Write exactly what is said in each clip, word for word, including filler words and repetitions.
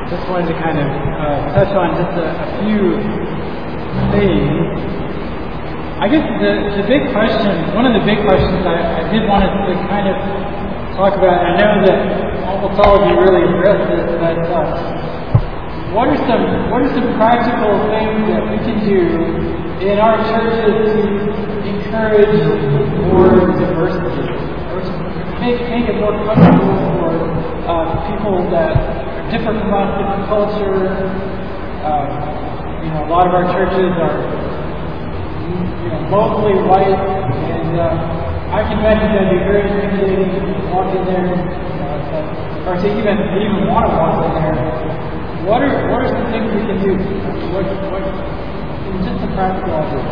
just wanted to kind of uh, touch on just a, a few things. I guess the, the big question, one of the big questions I, I did want us to kind of talk about, and I know that almost all of you really addressed this, but uh, what are some what are some practical things that we can do in our churches to encourage more diversity, or to make, make it more comfortable for uh, people that are different from us, different culture? Uh, you know, a lot of our churches are you know, mostly white, and uh, I can imagine that'd be very intimidating to walk in there, you know, to, or to even even want to walk in there. What are what are some things we can do? What what just some practical ideas?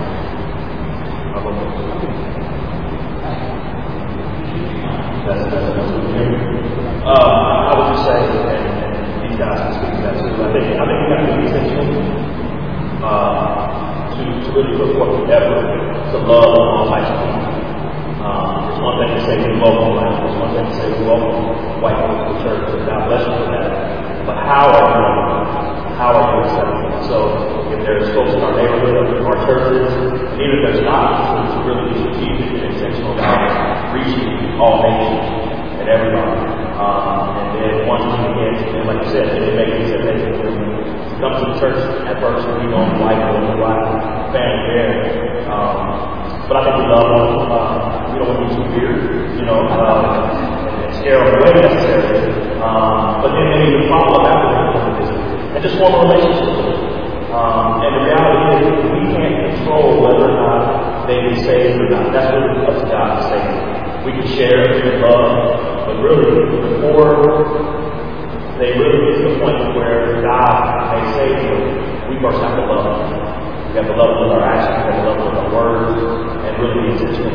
That's that's uh, I would just say, and, and these guys can speak to that too. I think I think we got to be intentional. Uh, To, to really put forth the effort to love all types of people. Um, it's one thing to say we welcome black, it's one thing to say we welcome white people to the church, and God bless you for that. But how are you how are you accepting? So if there's folks in our neighborhood, our churches, and even if there's not, to really be strategic and intentional about reaching all nations and everybody. Um, and then once we begin, and like you said, it makes it that they can come to the church at first and we don't like it, we don't like family there. Um, but I think we love them. Uh, we don't want to be too weird, you know, uh, and scare them away necessarily. Um, but then maybe the follow-up after they come to visit and just form a relationship with them. Um, and the reality is we can't control whether or not they be saved or not. That's really up to God to save them. We can share it, we can love, but really before they really get to the point where God may save them, we first have to love them. We have to love them with our actions, we have to love them with our words, and really be intentional.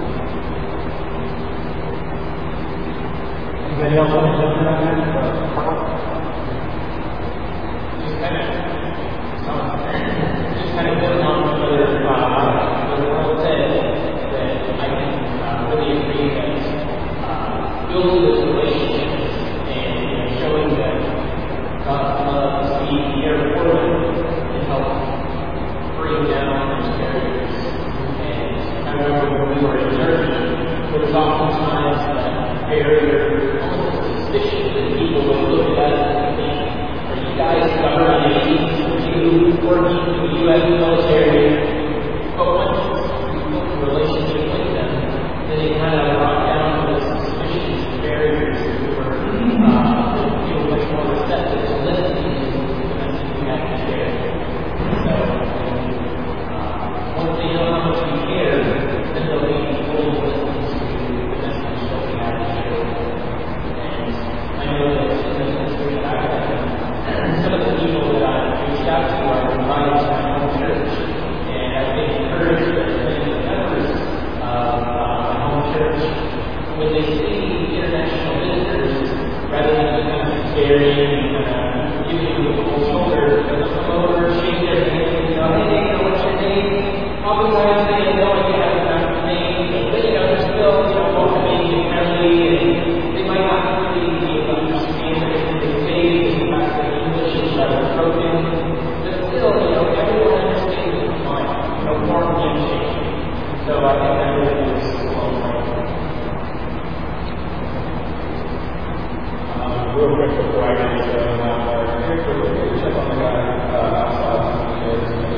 Anybody else want to jump in on that? Just kind of, just kind of building on what the world said, that I can uh, really agree that uh, building those relationships showing that God's love is being here for them to help bring down those barriers. And I remember when we were in church, there was oftentimes that barrier, almost suspicion that people would look at us and think, are you guys government agents? Are you working for the U S military? But once we built a relationship with them, then it kind of brought down those suspicions and barriers that we were uh, much more receptive to listening to the message we have to share. So, uh, once they know how much we care, then they'll be fully listening to the message that we have to share. And I know that in the history that I've had, some of the people that I've reached out to are invited to my home church. And I've been encouraged that many of the members of uh, my home church, when they see international visitors, rather than kind of staring and uh, giving you a cold shoulder, they'll come over, shake their hand, and you know, hey, you know, what's your name? Oftentimes they have no idea how to pronounce the name, but you know, they're still, you know, welcoming and friendly, and they might not really be able to understand everything they say because the fact that English is rather broken, but still, you know, everyone understands the fine, you know, warm handshake. So I think that really is a long way. Real quick before I get into uh, here's a quick check on the guy uh, outside of the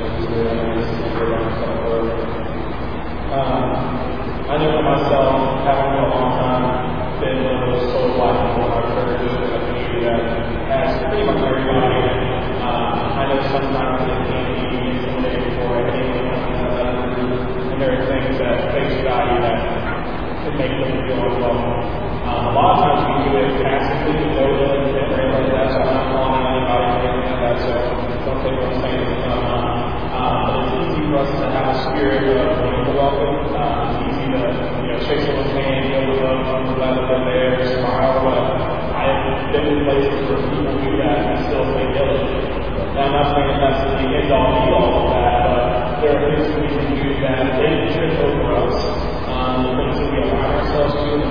um, I know for myself, having been a long time, been one of those soul black people in our church, a community that has pretty much everybody. Um, I know sometimes it can be intimidating for anyone in another group, and there are things that face value that can make them feel unwelcome. Um, a lot of times we do it passively, we know them, and realize that, so I'm not calling anybody or anything like that, so don't take what I'm saying as going on. Um, but it's easy for us to have a spirit of wanting to welcome. Um, it's easy to, you know, shake someone's hand, go to them, I'm glad that they're there, smile, but I have been in places where people do that and still say diligent. Now, I'm not saying that that's the end all be all of that, but there are things that we can do that they trip over us. Um, the things that we allow ourselves to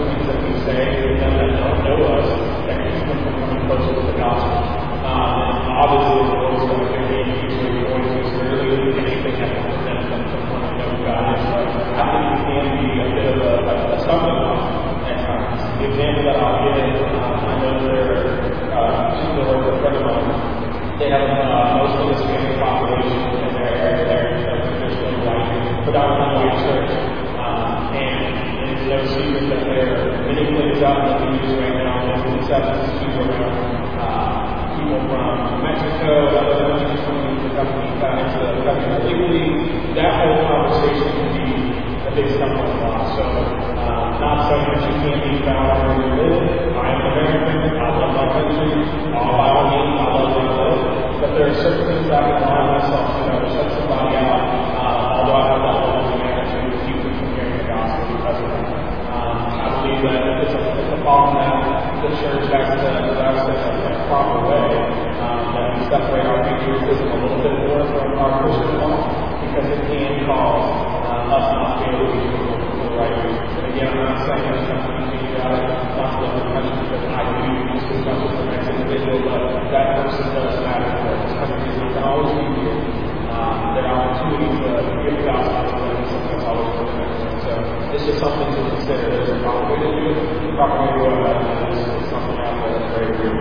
acceptance to around uh, people from Mexico, other countries coming into the company, back into the company illegally. That whole conversation can be a big stumbling block. So, uh, not saying that you can't be found where you live. I am American. I love my country. All by all means, I love where I live. But there are certain things I can align myself to that will shut somebody out, uh, although I have that level of humanity to keep them from hearing the gospel because of that. Um, I believe that it's a, it's a problem that the church has to address in a proper way, um, that we separate our patriotism a little bit more from our Christian walk, because it can cause uh, us not to be able to be for the right reasons. And again, I'm not saying there's something to be about it, not to live in the country because I do just as much as the next individual, but that person does matter for us. This country is not going to always be here. Um, there are opportunities to give the gospel to them, and something that's always going to happen. So this is something to consider. There's a proper way to do it. The proper way to go about it is something out there that's very real.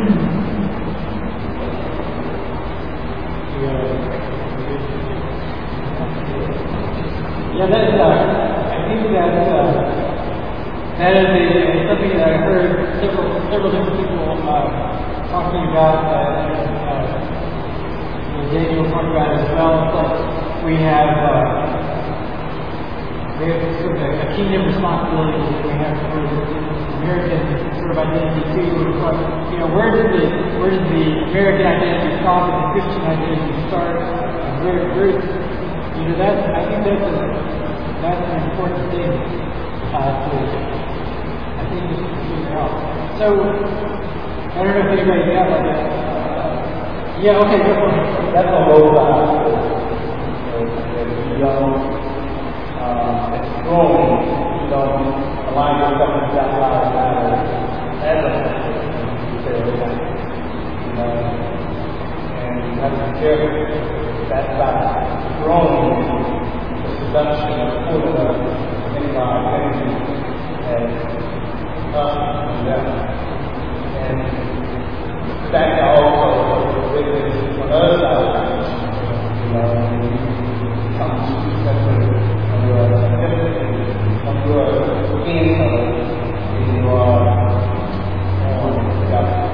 Yeah, that is, uh, I think that uh, that is a, something that I heard several several different people uh, talking about, uh, and uh, Daniel talked about as well. It's like we have uh, we have sort of a, a kingdom responsibility that we have for American sort of identity too. But, you know, where does the where does the American identity stop and the Christian identity start? And where where You know, that, I think that's, a, that's an important thing uh, to, I think, just to figure out. So, I don't know if anybody got like that. Uh, yeah, okay, go for it. That's a low class. You don't, um, it's growing. You don't align yourself with that life matter as a you know, and you have to be careful. That's about growing the seduction of putting us in our identity as us and them. And that can also witness on the other side of things. You know, when you come to especially when you are significant, when you are in something, when you are on the gospel.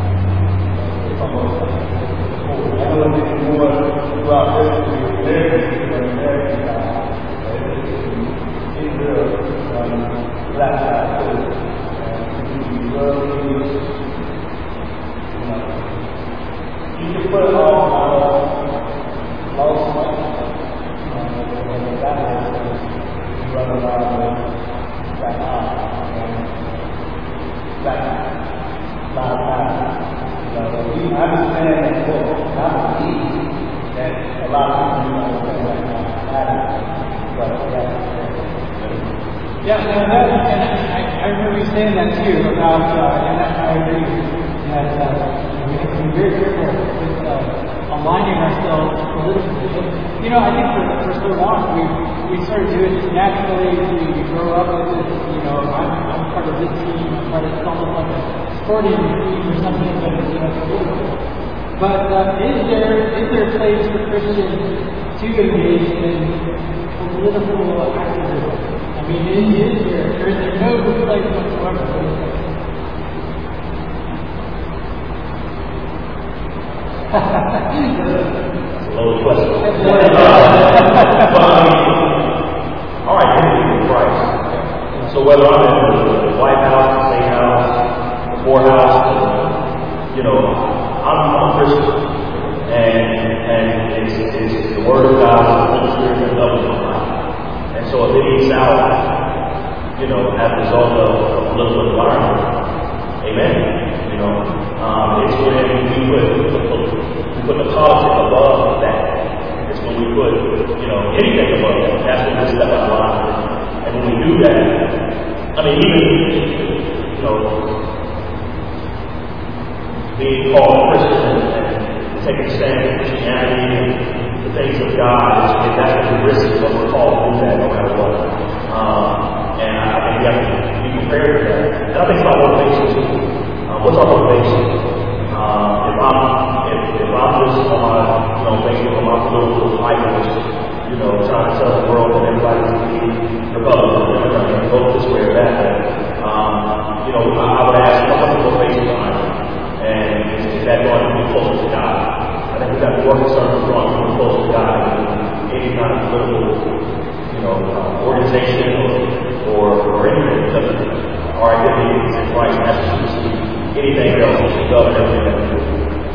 I know that it's more throughout history, American than American side. It's real on the black side too. And you love these, you know, you can put it all on lost money. And that is, you run around with that eye. And that's not a matter. So we understand that book, not believe that a lot of people don't understand that matter, but yeah. Yeah, and, that, and I, I remember you saying that too about, uh, and I agree that uh, we have to be very careful with uh, aligning ourselves politically. You know, I think for, for so long we we sort of do it just naturally. We grow up with this, you know, I'm, I'm part of this team, I'm part of it's almost like a sporting team or something, but it's, you know, political. But uh, is there is there a place for Christians to engage in political activism? I mean, is, is there, or is there no place whatsoever? What do you think? That's a loaded question. All right, in Christ. So whether I'm in the White House, the State House, the courthouse, you know, I'm, I'm a Christian, and and it's, it's the Word of God, the Holy Spirit that loves my life. And so if it eats out, you know, as a result of a political environment, amen. You know, um, it's when we put we put the politics above that. It's when we put, you know, anything above that. That's when we step out of line. And when we do that, I mean, even, you know, being called Christian and taking a stand for Christianity and the things of God, and that's the risk of what we're called to do that no matter what. Um, and I think we have to be prepared for that. And I think it's about motivation too. Uh, what's our motivation? Uh, if I'm if, if I'm just on, you know, thinking of my political ideas, you know, trying to tell the world that everybody's going to be Republican, everybody's going to vote this way or that way, um, you know, I, I would ask, what's the motivation behind it? Christ as opposed to anything else that should govern everything that we do.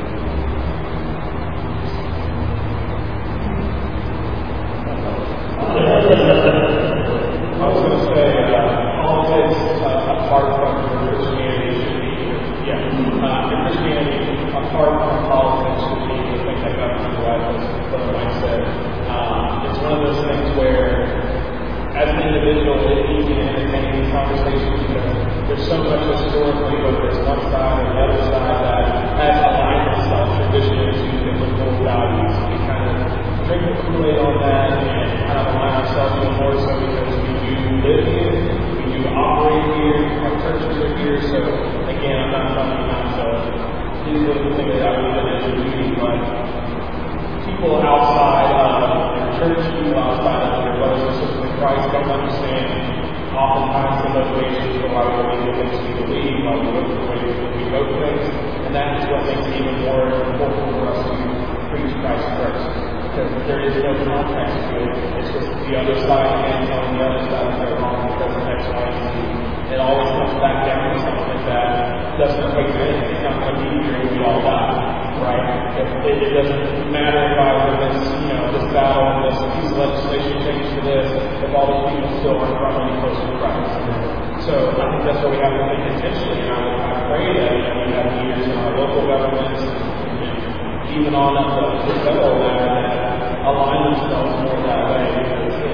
I was going to say, uh, all this uh, apart from Christianity should be, yeah, uh, Christianity apart from politics should be the thing that governs your life, as Brother Mike said. Um, it's one of those things where, as an individual, it's easy to entertain these conversations because there's so much historically, whether it's one side or the other side, that has aligned itself traditionally to biblical values. We kind of drink the Kool-Aid on that and kind of align ourselves even more so because we do live here, we do operate here, our churches are here. So again, I'm not telling you not to do the things that I believe in as a duty, but people outside of their church, people outside of their brothers and sisters in Christ don't understand oftentimes the motivations for why we believe the things we believe, why we vote the way we vote things, and that is what makes it even more important for us to preach Christ first. Because there is no context to it. It's just the other side and telling the other side that they're wrong because of X, Y, and Z. It always comes back down to something that doesn't equate to anything. It's not going to be here and we all die, right? It, it, it doesn't matter if I win this, you know, this battle and this piece of legislation changes to this, if all those people still aren't running close to Christ. So I think that's what we have to think intentionally. And I, I pray that you know, we have leaders in our local governments, even on up to the federal level, that align themselves more that way. Because it,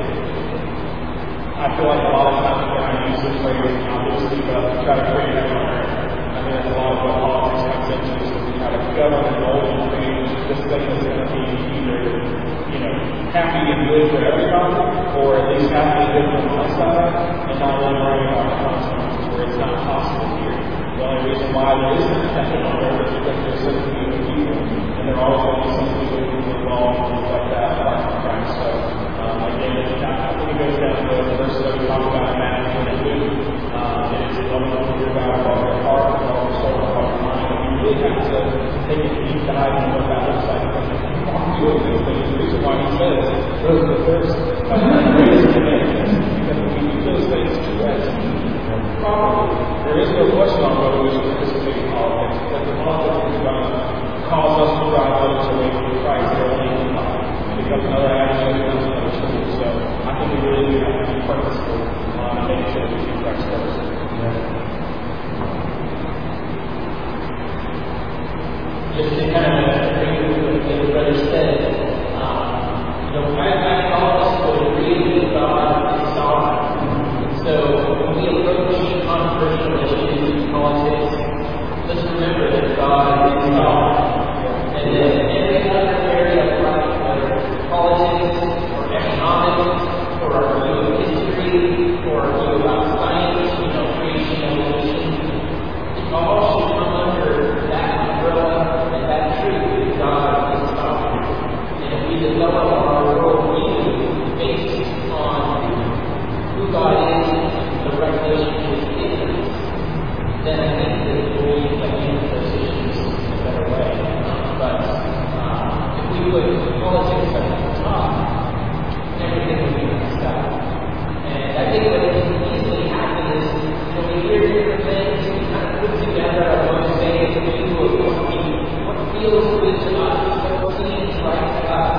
I feel like a lot of times when I use this phrase, obviously, but try to create that on earth. I think that's a lot of what politics comes into, is that we try to govern and mold and create this thing that's going to be either, you know, happy and good for everybody, or at least happy and good for my side, and not really worrying about the consequences where it's not possible here. The only reason why there is such tension on earth is because there's so many people. And there are always going to be some people who are involved and things like that, apart from Christ. So, um, again, it's not, I think it goes down to the verse that we talked about in Matthew and Luke. Um, it is love the Lord your God with all your heart, with all your soul, with all your mind. And you really have to take a deep dive into what that looks like. Because if you aren't doing those things, the reason why he says those are the first uh, greatest commandments. Because if we do those things correctly, properly, there is no question on whether we should participate in politics. Because the politics is going to cause us to drive others away from Christ. They're only in life. It becomes another action, it becomes another tool. So I think we really do have to be purposeful on um, making sure that we keep Christ first. Just to kind of agree with what the brother said, um, you know, I, I also agree with God is sovereign. So when we approach controversial issues in politics, let's remember that God is sovereign. And then every other area of life, whether it's politics or economics or our view of history or our view about science, you know, creation and evolution, it all should come under that umbrella and that truth that God is sovereign. And if we develop our worldview based on who God is and the revelation of His kingdom, then I think that we can handle those issues in a better way. But uh, if we put politics at the top, everything would be messed up. And I think what can easily happen is, you know, we hear different things, we kind of put together our own things, and we do what, we, what feels good to us, what seems right to us.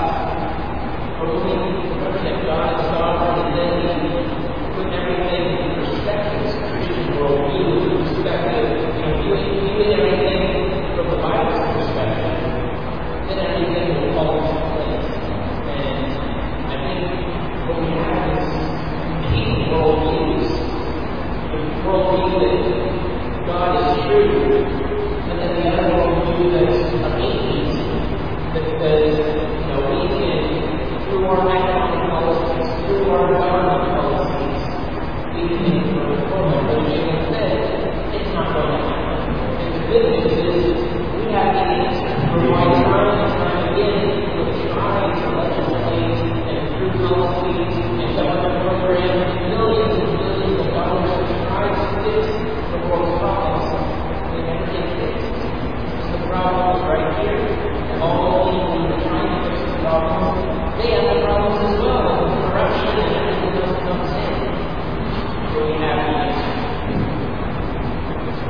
But when we remember that God is sovereign, and then we put everything in perspective, Christian worldview, perspective, you know, viewing, viewing everything from the Bible's perspective, then everything will fall into place. And I think what we have is eight worldviews. The worldview that God is true, and then the other worldview that's amazing, that says, you know, we can, through our economic policies, through our government policies, we can reform it. But Jacob said, it's not going to happen. And the good news is, we have the answer. For why time and time again, we're trying to legislate and improve policies and government programs, millions and millions of dollars to try to fix the world's problems. They never get fixed. Because the problem is right here. And all the people who are trying to fix the problems, they have the problems as well, with corruption and everything else comes in. So we have the answer.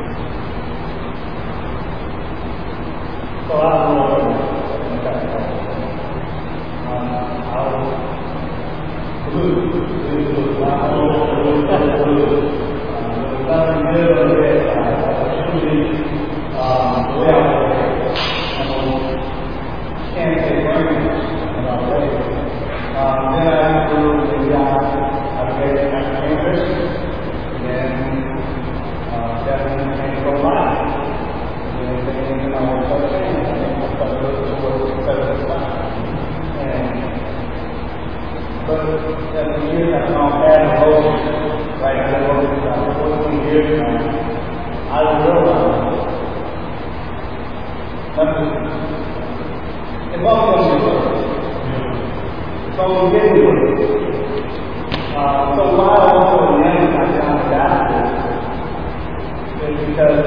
It's all going to work. It's all going to work. Uh, so why I also emphasize on that is because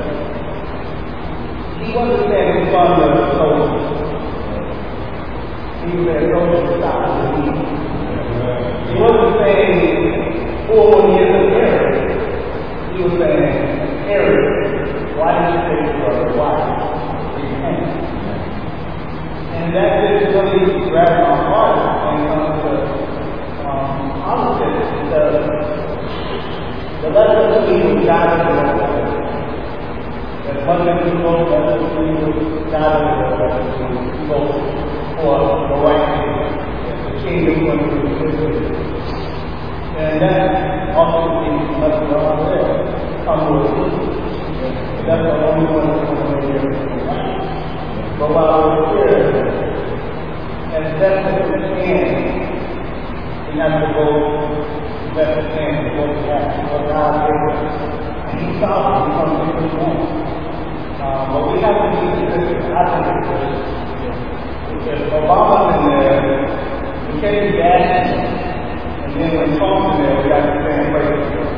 he wasn't saying he was going to soldiers. He was saying soldiers to stop the disease. He wasn't saying, oh, he is an Arab. He was saying, Arab, why did you take your brother? Why? And that just really grabbed my heart when it comes to um, politics. The, the lesson that we would gather together, that Muslim people, that we would gather together to vote for the right thing, the kingdom of the and that also means much more there. Come with it. That's the only one that's going to be here. But while we're here, as best as we can, we have to go as best as we can to what we have, what God gave us. And He saw us from different points. Uh, but we have to be consistent. I think it's if Obama's in there, we can't be bashing. And then when Trump's in there, we got to stand right.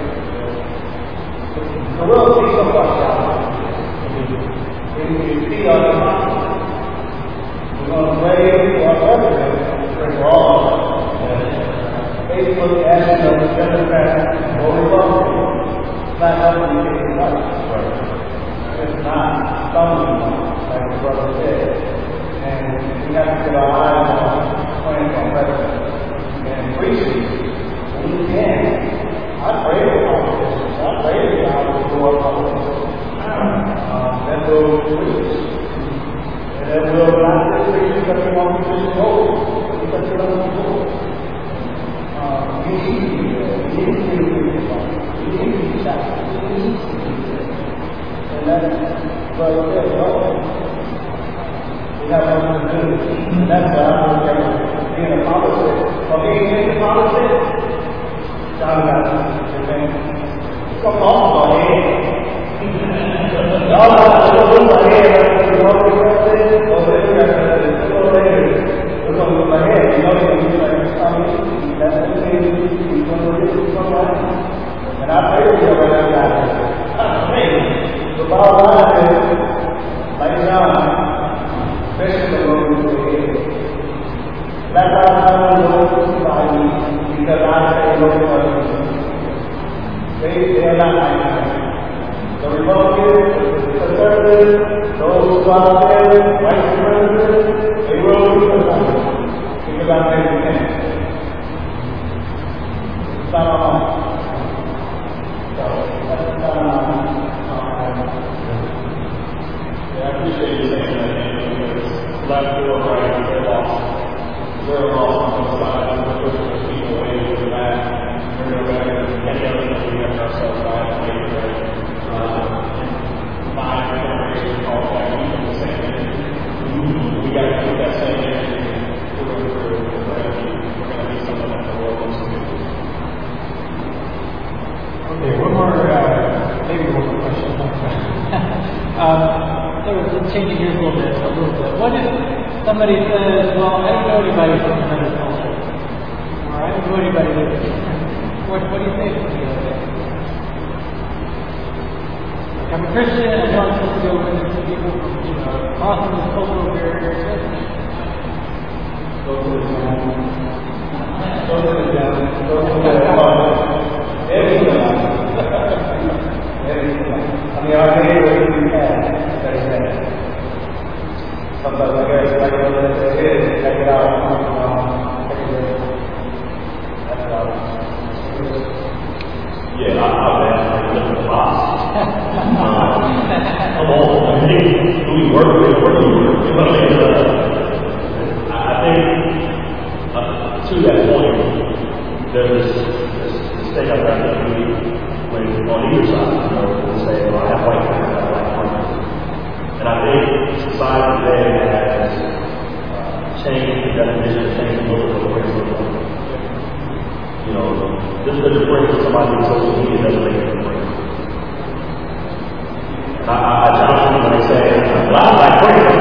So we'll see some of us out. When we see our democracy, we're going to raise our president for all of us. Facebook asking us, Democrats or Republicans, not helping you get your rights. It's not stumbling, like the brother said. And we have to put our eyes on praying for our president and preaching. When we can, I pray for politicians. I pray that God will go up on us. That will preach. And that will not just preach because we want to preach holy, but because we don't want to do it. We need to be there. We need to be there. We need to be shouting. We need to be there. And that's what it says, oh, we have something to do. And that's what I'm looking at. Being a politician. Or being into politics, John got it. Come on, buddy. Y'all have to look my head. You want to be president? Or the president? Look over there. Look over my head. You know you can be like, that's the thing you're going to do. And I pray for you right now, guys. I pray. The bottom line is, like John, especially the Lord who is here. That's why I'm going to crucify me, because I say no to They, they are not like that. The Republicans, the conservatives, those who are out there, white supremacists, they will crucify me, because I say we can. It's not our home. So, that's not our home. Yeah, I appreciate you saying that, because left or right, they're lost. We're lost on both sides. We're pushing those people away from the back. We're going back and any other thing we have ourselves right and wait for it. Five generations call back. We do the same thing. We got to keep that same energy. We're going to we're going to be something that the world wants to do. Okay, one more, uh, maybe one more question. um, so just changing gears a little bit, a little bit. What if somebody says, well, I don't know anybody from another culture, or I don't know anybody with what, what do you say to me? Like, I'm a Christian, I know I'm supposed to go with people from, you know, crossing this cultural barrier. Go to the ground. Go to the ground. Go to the ground. Everything. Everything. I mean, our neighbors we have, that's that. Sometimes I guess, like I said, it is, check it out. Um, check it out. That's about it. Yeah, I, I've asked like living the box. Come on, I mean, do we work with it? Where do we work? You know what I mean? Uh, I think uh, to that point, there's this, this thing I've got to do when on either side, you know, they say, well, I have white friends, I have black friends. And I think society today has uh, changed the definition, changed the look of the race of the world. You know, just because you're friends with somebody on social media doesn't make you a friend. And I, I, I challenge people when they say, well, I have black friends.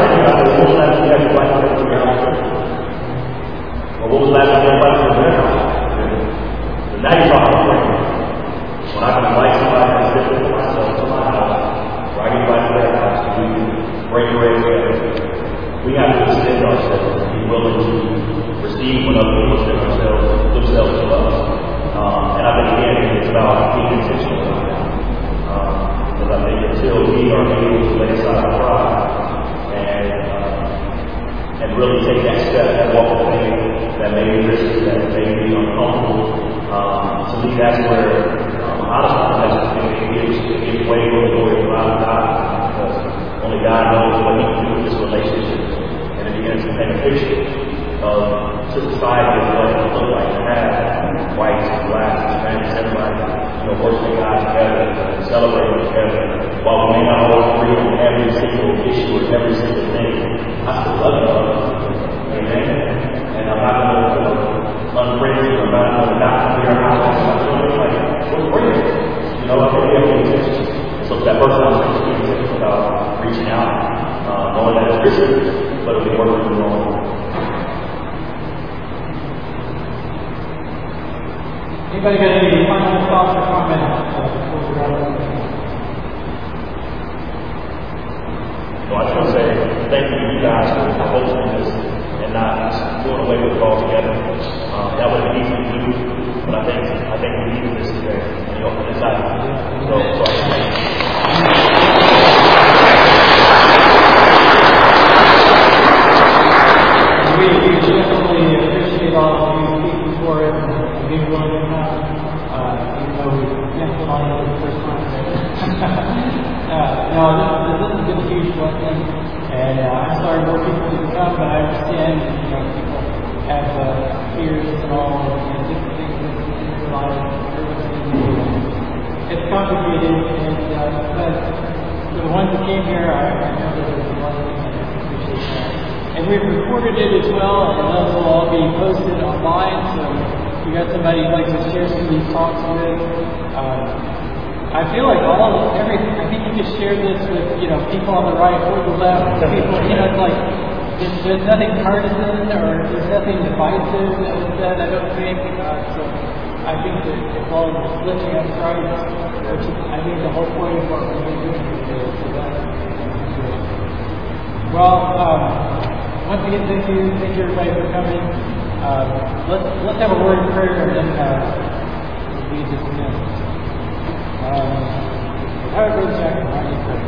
invite somebody to sit with myself to my house, or I can invite to their house, and we can break bread together. We have to extend ourselves and be willing to receive when other people extend ourselves, themselves to us. Um, and I think, again, it's about being intentional about that. Um, because I think until we are able to lay aside our pride and, uh, and really take that step, that walk of faith, that may be risky, that may be uncomfortable, um, to me, that's where, um, honestly, that's the thing that gives, gives way more glory to God. Because only God knows what He can do with this relationship. And it begins to paint a picture of society of what it would look like to have whites and blacks and Spanish, everybody, you know, worshiping God together and celebrating together. While we may not always agree on every single issue or every single thing, I still love you. Amen. And I'm not going to unfriend you. I'm not going to not come to your house. I'm going to like, we're friends. You know, I think we have to be intentional. So that first one is to be intentional about reaching out, uh, knowing that it's Christian, but it'll be working with normal. Anybody got any final thoughts or comments before we wrap up? So I just want to say thank you to you guys for hosting this and not doing away with it altogether. Um, that would be easy to do, but I think I think we needed this today and you open this out. So, so I thank you. We, we definitely appreciate all of you speaking for it and being willing to come, uh, even though we canceled on it the first time. uh, no, this, this has been a huge blessing, and uh, I'm sorry more people didn't come, but I understand, you know, people have uh, fears and all, and different things in their lives. It's complicated, and uh, but for the ones that came here, I, I know that it was a blessing, and I appreciate that. And we've recorded it as well, and those will all be posted online. So if you got somebody you'd like to share some of these talks with, um, I feel like all every I think you could share this with you know people on the right or the left. People, you know, it's like there's, there's nothing partisan or there's nothing divisive that was said. I don't think. Uh, so I think that it's all just lifting up Christ, which is, I think the whole point of what we're doing is to that. Well. Um, Once again, thank you, thank you everybody for coming. Uh, let's let's have a word of prayer and then uh, we'll be dismissed. Um, how about Jack? How do you pray?